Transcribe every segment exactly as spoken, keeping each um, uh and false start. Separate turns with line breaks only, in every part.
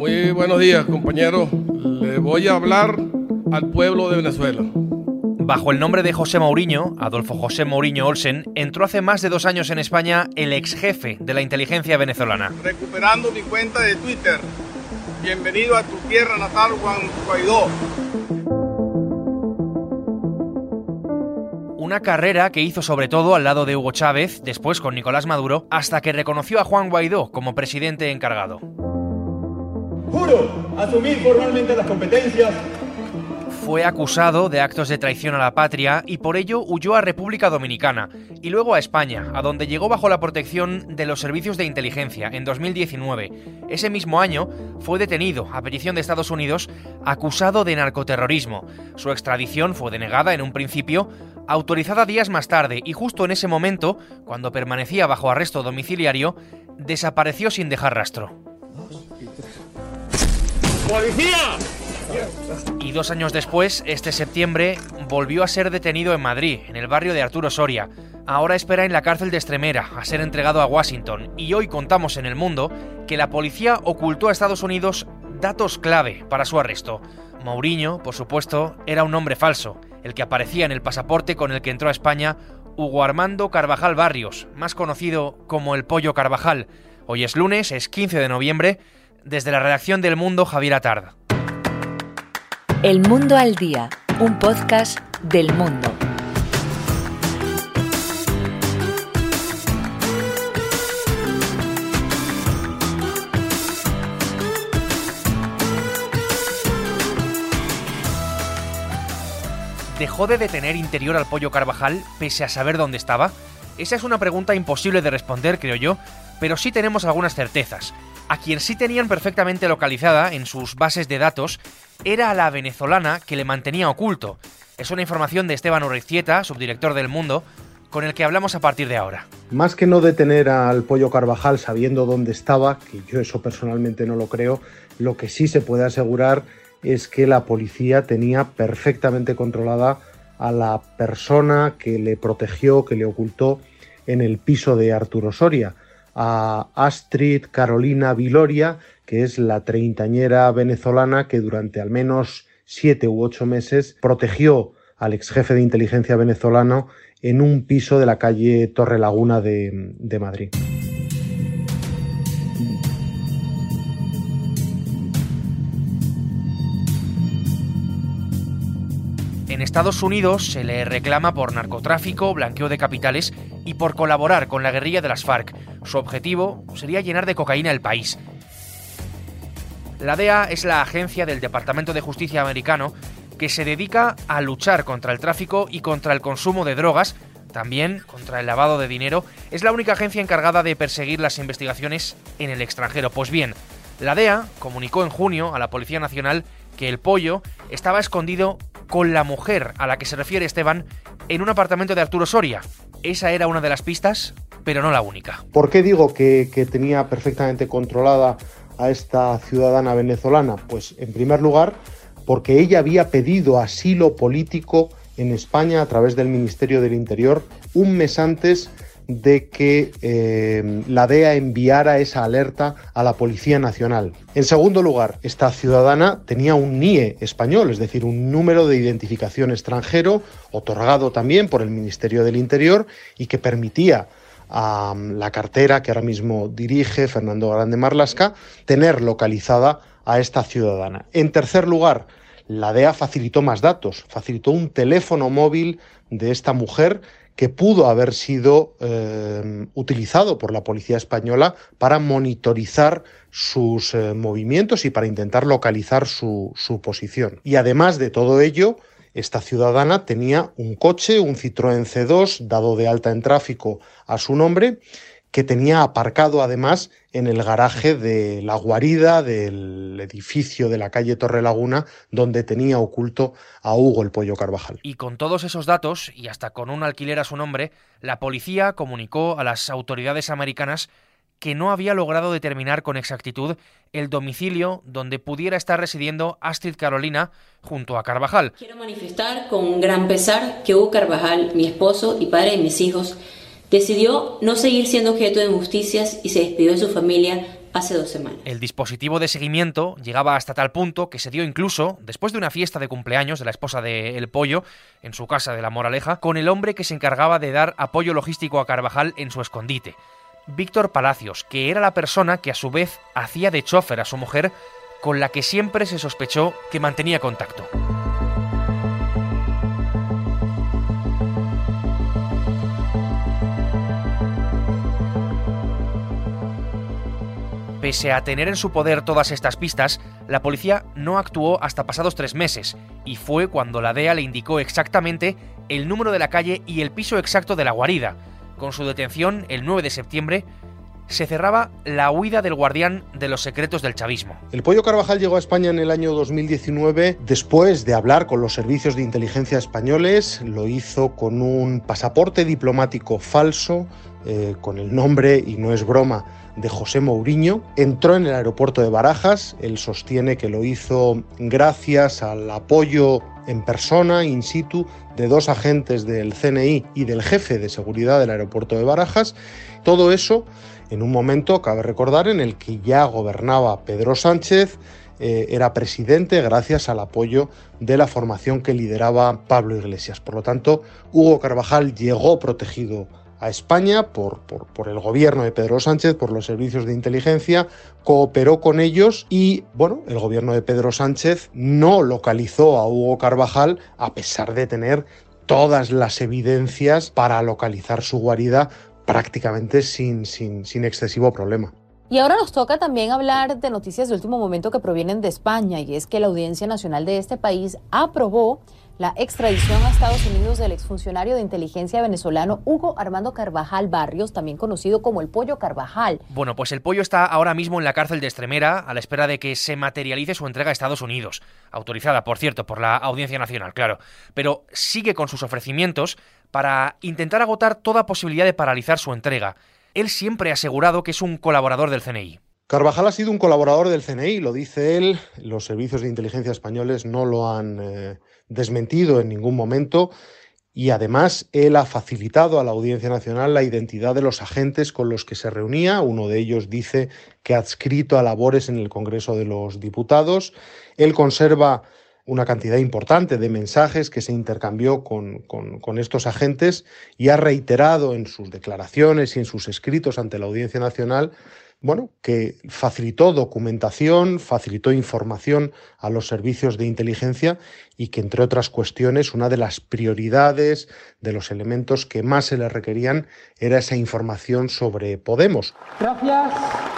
Muy buenos días, compañeros. Le voy a hablar al pueblo de Venezuela.
Bajo el nombre de José Mourinho, Adolfo José Mourinho Olsen, entró hace más de dos años en España el ex jefe de la inteligencia venezolana.
Recuperando mi cuenta de Twitter. Bienvenido a tu tierra natal, Juan Guaidó.
Una carrera que hizo sobre todo al lado de Hugo Chávez, después con Nicolás Maduro, hasta que reconoció a Juan Guaidó como presidente encargado.
Juro asumir formalmente las competencias.
Fue acusado de actos de traición a la patria y por ello huyó a República Dominicana y luego a España, a donde llegó bajo la protección de los servicios de inteligencia en dos mil diecinueve. Ese mismo año fue detenido a petición de Estados Unidos, acusado de narcoterrorismo. Su extradición fue denegada en un principio, autorizada días más tarde, y justo en ese momento, cuando permanecía bajo arresto domiciliario, desapareció sin dejar rastro.
¡Policía!
Y dos años después, este septiembre, volvió a ser detenido en Madrid, en el barrio de Arturo Soria. Ahora espera en la cárcel de Extremera a ser entregado a Washington. Y hoy contamos en El Mundo que la policía ocultó a Estados Unidos datos clave para su arresto. Mourinho, por supuesto, era un nombre falso, el que aparecía en el pasaporte con el que entró a España Hugo Armando Carvajal Barrios, más conocido como el Pollo Carvajal. Hoy es lunes, es quince de noviembre. Desde la redacción del Mundo, Javier Atard.
El Mundo al Día, un podcast del Mundo.
¿Dejó de detener Interior al Pollo Carvajal pese a saber dónde estaba? Esa es una pregunta imposible de responder, creo yo, pero sí tenemos algunas certezas. A quien sí tenían perfectamente localizada en sus bases de datos era a la venezolana que le mantenía oculto. Es una información de Esteban Urreiztieta, subdirector del Mundo, con el que hablamos a partir de ahora.
Más que no detener al Pollo Carvajal sabiendo dónde estaba, que yo eso personalmente no lo creo, lo que sí se puede asegurar es que la policía tenía perfectamente controlada a la persona que le protegió, que le ocultó en el piso de Arturo Soria, a Astrid Carolina Viloria, que es la treintañera venezolana que durante al menos siete u ocho meses protegió al ex jefe de inteligencia venezolano en un piso de la calle Torrelaguna de, de Madrid.
En Estados Unidos se le reclama por narcotráfico, blanqueo de capitales y por colaborar con la guerrilla de las FARC. Su objetivo sería llenar de cocaína el país. La D E A es la agencia del Departamento de Justicia americano que se dedica a luchar contra el tráfico y contra el consumo de drogas, también contra el lavado de dinero. Es la única agencia encargada de perseguir las investigaciones en el extranjero. Pues bien, la D E A comunicó en junio a la Policía Nacional que el Pollo estaba escondido con la mujer a la que se refiere Esteban en un apartamento de Arturo Soria. Esa era una de las pistas, pero no la única.
¿Por qué digo que, que tenía perfectamente controlada a esta ciudadana venezolana? Pues en primer lugar, porque ella había pedido asilo político en España a través del Ministerio del Interior un mes antes de que eh, la D E A enviara esa alerta a la Policía Nacional. En segundo lugar, esta ciudadana tenía un N I E español, es decir, un número de identificación extranjero, otorgado también por el Ministerio del Interior y que permitía a la cartera que ahora mismo dirige Fernando Grande Marlaska tener localizada a esta ciudadana. En tercer lugar, la D E A facilitó más datos, facilitó un teléfono móvil de esta mujer que pudo haber sido eh, utilizado por la policía española para monitorizar sus eh, movimientos y para intentar localizar su, su posición. Y además de todo ello, esta ciudadana tenía un coche, un Citroën C dos, dado de alta en tráfico a su nombre, que tenía aparcado además en el garaje de la guarida del edificio de la calle Torrelaguna, donde tenía oculto a Hugo el Pollo Carvajal.
Y con todos esos datos, y hasta con un alquiler a su nombre, la policía comunicó a las autoridades americanas que no había logrado determinar con exactitud el domicilio donde pudiera estar residiendo Astrid Carolina junto a Carvajal.
Quiero manifestar con un gran pesar que Hugo Carvajal, mi esposo y padre de mis hijos, decidió no seguir siendo objeto de injusticias y se despidió de su familia hace dos semanas.
El dispositivo de seguimiento llegaba hasta tal punto que se dio incluso después de una fiesta de cumpleaños de la esposa de El Pollo en su casa de La Moraleja, con el hombre que se encargaba de dar apoyo logístico a Carvajal en su escondite, Víctor Palacios, que era la persona que a su vez hacía de chofer a su mujer, con la que siempre se sospechó que mantenía contacto. Pese a tener en su poder todas estas pistas, la policía no actuó hasta pasados tres meses, y fue cuando la D E A le indicó exactamente el número de la calle y el piso exacto de la guarida. Con su detención, el nueve de septiembre, se cerraba la huida del guardián de los secretos del chavismo.
El Pollo Carvajal llegó a España en el año dos mil diecinueve después de hablar con los servicios de inteligencia españoles. Lo hizo con un pasaporte diplomático falso, eh, con el nombre, y no es broma, de José Mourinho. Entró en el aeropuerto de Barajas. Él sostiene que lo hizo gracias al apoyo en persona, in situ, de dos agentes del C N I y del jefe de seguridad del aeropuerto de Barajas. Todo eso en un momento, cabe recordar, en el que ya gobernaba Pedro Sánchez, eh, era presidente gracias al apoyo de la formación que lideraba Pablo Iglesias. Por lo tanto, Hugo Carvajal llegó protegido a España por, por, por el gobierno de Pedro Sánchez, por los servicios de inteligencia, cooperó con ellos y, bueno, el gobierno de Pedro Sánchez no localizó a Hugo Carvajal a pesar de tener todas las evidencias para localizar su guarida prácticamente sin, sin, sin excesivo problema.
Y ahora nos toca también hablar de noticias de último momento que provienen de España, y es que la Audiencia Nacional de este país aprobó la extradición a Estados Unidos del exfuncionario de inteligencia venezolano Hugo Armando Carvajal Barrios, también conocido como el Pollo Carvajal.
Bueno, pues el Pollo está ahora mismo en la cárcel de Extremera a la espera de que se materialice su entrega a Estados Unidos, autorizada, por cierto, por la Audiencia Nacional, claro, pero sigue con sus ofrecimientos para intentar agotar toda posibilidad de paralizar su entrega. Él siempre ha asegurado que es un colaborador del C N I.
Carvajal ha sido un colaborador del C N I, lo dice él. Los servicios de inteligencia españoles no lo han eh, desmentido en ningún momento, y además él ha facilitado a la Audiencia Nacional la identidad de los agentes con los que se reunía. Uno de ellos dice que adscrito a labores en el Congreso de los Diputados. Él conserva una cantidad importante de mensajes que se intercambió con, con, con estos agentes, y ha reiterado en sus declaraciones y en sus escritos ante la Audiencia Nacional, bueno, que facilitó documentación, facilitó información a los servicios de inteligencia, y que, entre otras cuestiones, una de las prioridades, de los elementos que más se le requerían, era esa información sobre Podemos.
Gracias.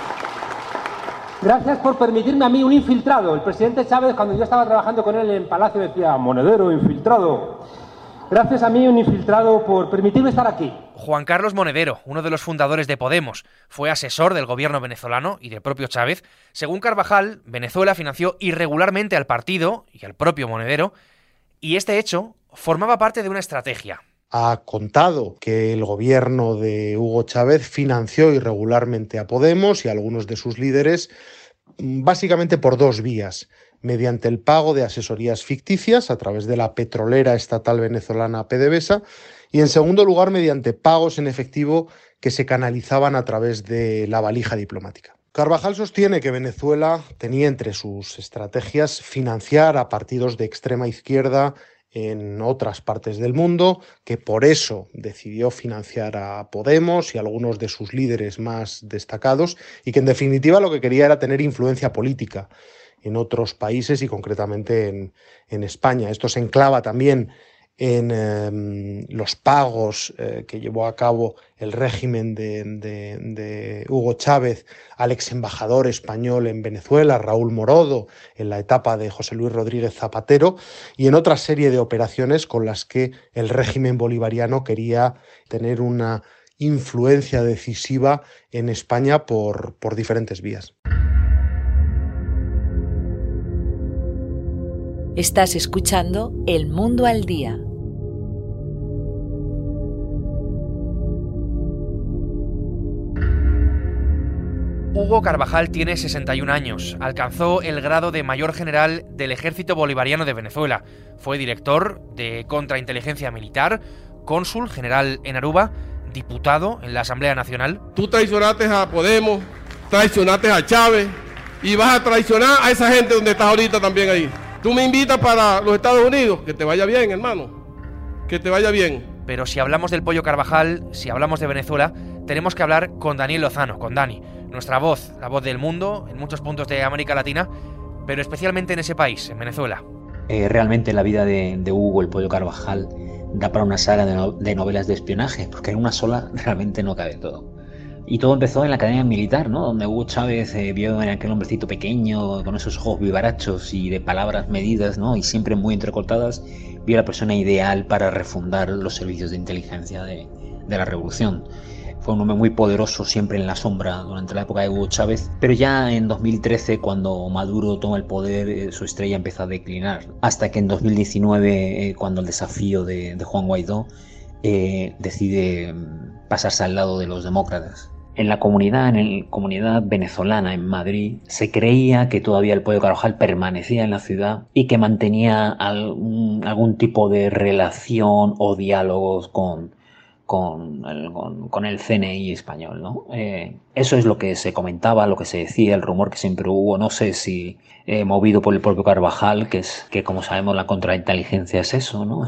Gracias por permitirme a mí, un infiltrado. El presidente Chávez, cuando yo estaba trabajando con él en Palacio, decía: monedero, infiltrado. Gracias a mí, un infiltrado, por permitirme estar aquí.
Juan Carlos Monedero, uno de los fundadores de Podemos, fue asesor del gobierno venezolano y del propio Chávez. Según Carvajal, Venezuela financió irregularmente al partido y al propio Monedero, y este hecho formaba parte de una estrategia.
Ha contado que el gobierno de Hugo Chávez financió irregularmente a Podemos y a algunos de sus líderes, básicamente por dos vías: mediante el pago de asesorías ficticias a través de la petrolera estatal venezolana PDVSA, y en segundo lugar mediante pagos en efectivo que se canalizaban a través de la valija diplomática. Carvajal sostiene que Venezuela tenía entre sus estrategias financiar a partidos de extrema izquierda en otras partes del mundo, que por eso decidió financiar a Podemos y a algunos de sus líderes más destacados, y que en definitiva lo que quería era tener influencia política en otros países y concretamente en, en España. Esto se enclava también en eh, los pagos eh, que llevó a cabo el régimen de, de, de Hugo Chávez al ex embajador español en Venezuela, Raúl Morodo, en la etapa de José Luis Rodríguez Zapatero, y en otra serie de operaciones con las que el régimen bolivariano quería tener una influencia decisiva en España por, por diferentes vías.
Estás escuchando El Mundo al Día.
Hugo Carvajal tiene sesenta y un años, alcanzó el grado de mayor general del Ejército Bolivariano de Venezuela, fue director de Contrainteligencia Militar, cónsul general en Aruba, diputado en la Asamblea Nacional.
Tú traicionaste a Podemos
traicionaste a Chávez y vas a traicionar a esa gente donde estás ahorita también ahí. Tú me invitas para los Estados Unidos, que te vaya bien, hermano, que te vaya bien.
Pero si hablamos del Pollo Carvajal, si hablamos de Venezuela, tenemos que hablar con Daniel Lozano, con Dani, nuestra voz, la voz del mundo en muchos puntos de América Latina, pero especialmente en ese país, en Venezuela.
Eh, realmente la vida de, de Hugo el Pollo Carvajal da para una saga de, no, de novelas de espionaje, porque en una sola realmente no cabe todo. Y todo empezó en la academia militar, ¿no? Donde Hugo Chávez eh, vio en aquel hombrecito pequeño, con esos ojos vivarachos y de palabras medidas, ¿no? Y siempre muy entrecortadas, vio a la persona ideal para refundar los servicios de inteligencia de, de la revolución. Fue un hombre muy poderoso, siempre en la sombra durante la época de Hugo Chávez, pero ya en dos mil trece, cuando Maduro toma el poder, eh, su estrella empieza a declinar, hasta que en dos mil diecinueve, eh, cuando el desafío de, de Juan Guaidó, eh, decide pasarse al lado de los demócratas. En la comunidad, en la comunidad venezolana en Madrid, se creía que todavía el Pollo Carvajal permanecía en la ciudad y que mantenía algún, algún tipo de relación o diálogos con, con, el, con, con el C N I español, ¿no? Eh, eso es lo que se comentaba, lo que se decía, el rumor que siempre hubo. No sé si eh, movido por el propio Carvajal, que es que como sabemos la contrainteligencia es eso, ¿no?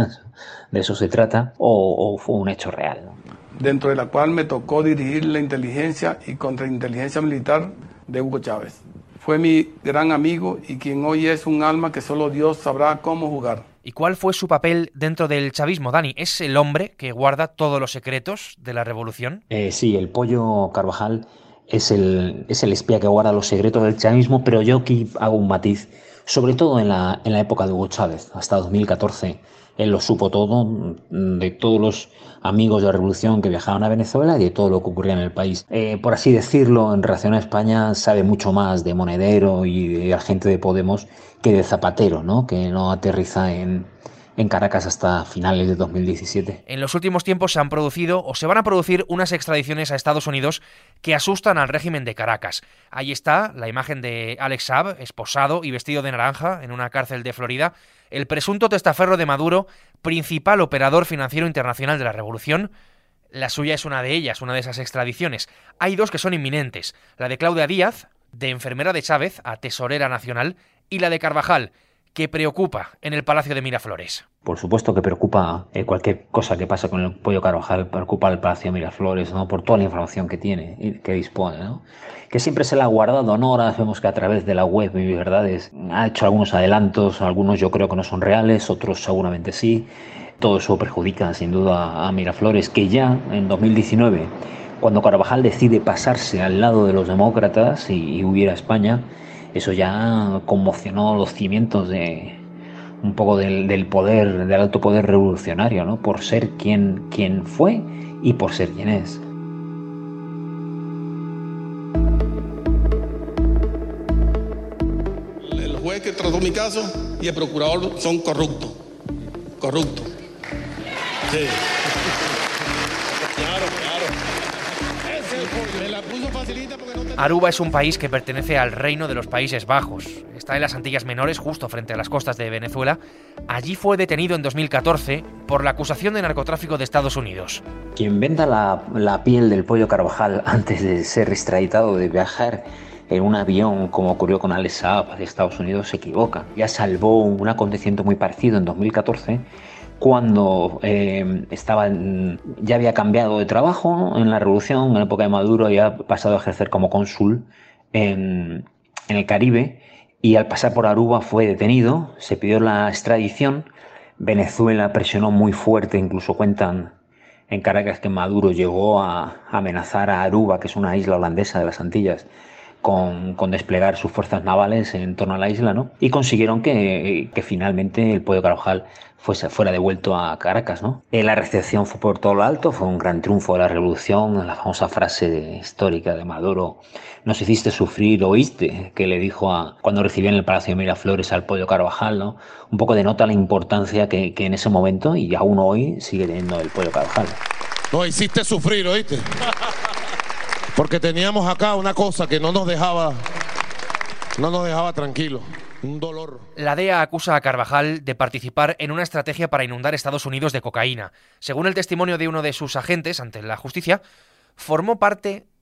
De eso se trata, o, o fue un hecho real, ¿no?
Dentro de la cual me tocó dirigir la inteligencia y contrainteligencia militar de Hugo Chávez. Fue mi gran amigo y quien hoy es un alma que solo Dios sabrá cómo jugar.
¿Y cuál fue su papel dentro del chavismo, Dani? ¿Es el hombre que guarda todos los secretos de la revolución?
Eh, sí, el Pollo Carvajal es el, es el espía que guarda los secretos del chavismo, pero yo aquí hago un matiz, sobre todo en la, en la época de Hugo Chávez, hasta dos mil catorce. Él lo supo todo, de todos los amigos de la revolución que viajaban a Venezuela y de todo lo que ocurría en el país. Eh, por así decirlo, en relación a España, sabe mucho más de Monedero y de la gente de Podemos que de Zapatero, ¿no? Que no aterriza en, en Caracas hasta finales de dos mil diecisiete.
En los últimos tiempos se han producido o se van a producir unas extradiciones a Estados Unidos que asustan al régimen de Caracas. Ahí está la imagen de Alex Saab, esposado y vestido de naranja en una cárcel de Florida, el presunto testaferro de Maduro, principal operador financiero internacional de la revolución. La suya es una de ellas, una de esas extradiciones. Hay dos que son inminentes, la de Claudia Díaz, de enfermera de Chávez a tesorera nacional, y la de Carvajal, que preocupa en el Palacio de Miraflores.
Por supuesto que preocupa eh, cualquier cosa que pasa con el Pollo Carvajal, preocupa al Palacio de Miraflores, ¿no? Por toda la información que tiene y que dispone, ¿no? Que siempre se la ha guardado, ¿no? Ahora vemos que a través de la web Mi Verdades ha hecho algunos adelantos, algunos yo creo que no son reales, otros seguramente sí. Todo eso perjudica sin duda a Miraflores, que ya en dos mil diecinueve, cuando Carvajal decide pasarse al lado de los demócratas y, y huir a España, eso ya conmocionó los cimientos de un poco del, del poder, del alto poder revolucionario, ¿no? Por ser quien, quien fue y por ser quien es.
El juez que trató mi caso y el procurador son corruptos. Corruptos. Sí. Claro, claro. Me la puso facilita porque no te...
Aruba es un país que pertenece al Reino de los Países Bajos. Está en las Antillas Menores, justo frente a las costas de Venezuela. Allí fue detenido en dos mil catorce por la acusación de narcotráfico de Estados Unidos.
Quien venda la, la piel del Pollo Carvajal antes de ser extraditado, de viajar en un avión, como ocurrió con Alex Saab hacia Estados Unidos, se equivoca. Ya salvó un acontecimiento muy parecido en dos mil catorce, cuando eh, estaba en, ya había cambiado de trabajo, ¿no? En la revolución, en la época de Maduro, había pasado a ejercer como cónsul en, en el Caribe, y al pasar por Aruba fue detenido, se pidió la extradición. Venezuela presionó muy fuerte, incluso cuentan en Caracas que Maduro llegó a amenazar a Aruba, que es una isla holandesa de las Antillas, Con, con desplegar sus fuerzas navales en torno a la isla, ¿no? Y consiguieron que, que finalmente el Pollo Carvajal fuese, fuera devuelto a Caracas, ¿no? Eh, la recepción fue por todo lo alto, fue un gran triunfo de la revolución, la famosa frase histórica de Maduro: "Nos hiciste sufrir, oíste", que le dijo a, cuando recibió en el Palacio de Miraflores al Pollo Carvajal, ¿no? Un poco denota la importancia que, que en ese momento y aún hoy sigue teniendo el Pollo Carvajal.
Nos hiciste sufrir, ¿oíste? Porque teníamos acá una cosa que no nos dejaba, no nos dejaba tranquilos, un dolor.
La D E A acusa a Carvajal de participar en una estrategia para inundar Estados Unidos de cocaína. Según el testimonio de uno de sus agentes ante la justicia, formó parte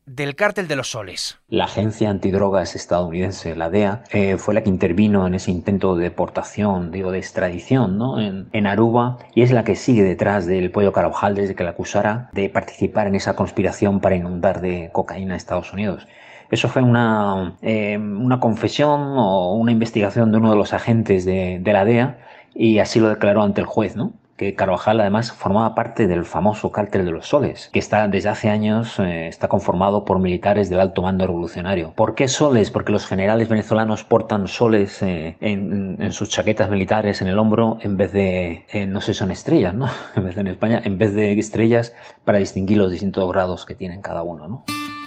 del Cártel de los Soles.
La agencia antidrogas estadounidense, la D E A, eh, fue la que intervino en ese intento de deportación, digo, de extradición, ¿no? en, en Aruba, y es la que sigue detrás del Pollo Carvajal desde que la acusara de participar en esa conspiración para inundar de cocaína a Estados Unidos. Eso fue una, eh, una confesión o una investigación de uno de los agentes de, de la D E A, y así lo declaró ante el juez, ¿no? Que Carvajal además formaba parte del famoso Cártel de los Soles, que está desde hace años eh, está conformado por militares del alto mando revolucionario. ¿Por qué soles? Porque los generales venezolanos portan soles eh, en, en sus chaquetas militares en el hombro en vez de, eh, no sé, son estrellas, ¿no? En vez de en España, en vez de estrellas, para distinguir los distintos grados que tienen cada uno, ¿no?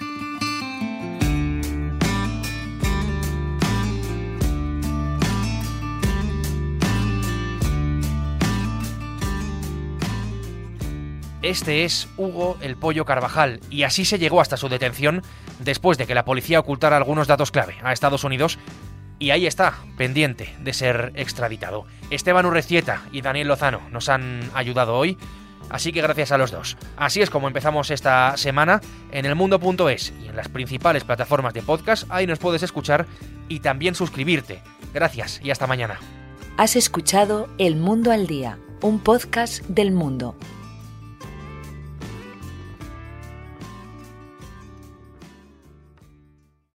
Este es Hugo el Pollo Carvajal, y así se llegó hasta su detención después de que la policía ocultara algunos datos clave a Estados Unidos, y ahí está, pendiente de ser extraditado. Esteban Urrecieta y Daniel Lozano nos han ayudado hoy, así que gracias a los dos. Así es como empezamos esta semana en elmundo punto es y en las principales plataformas de podcast. Ahí nos puedes escuchar y también suscribirte. Gracias y hasta mañana.
Has escuchado El Mundo al Día, un podcast del Mundo.